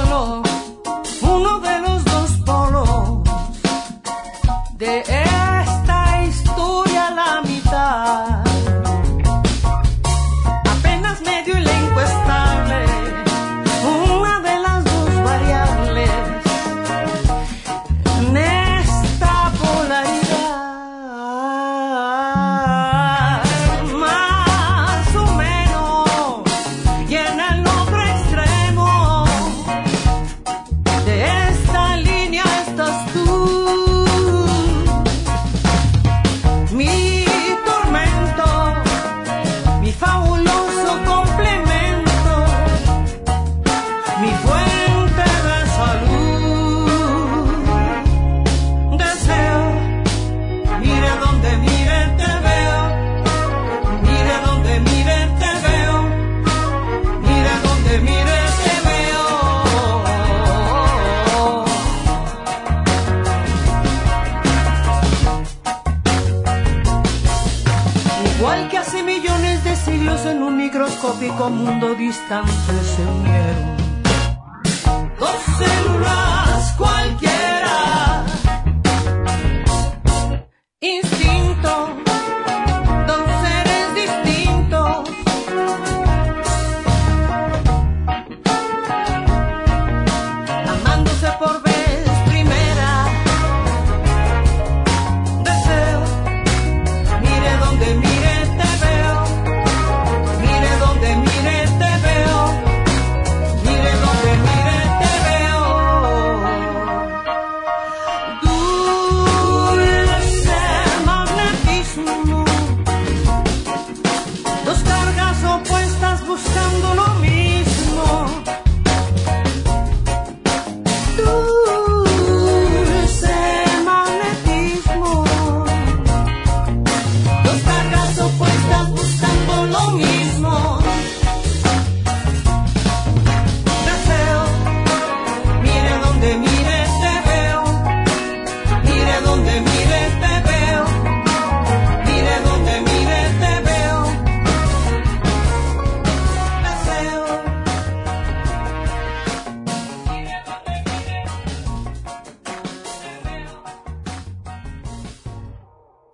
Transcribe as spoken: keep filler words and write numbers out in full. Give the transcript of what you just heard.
solo uno de los dos polos de esta historia, la mitad. Apenas medio elenco estable, una de las dos variables en esta polaridad. Más o menos, y en el otro extremo de esta línea estás tú. Mi tormento, mi fabuloso complemento, mi fuente de salud. Deseo, mire donde mire te veo, mire donde mire te veo, mire donde mire te veo. Igual que hace millones de siglos en un microscópico mundo distante se unieron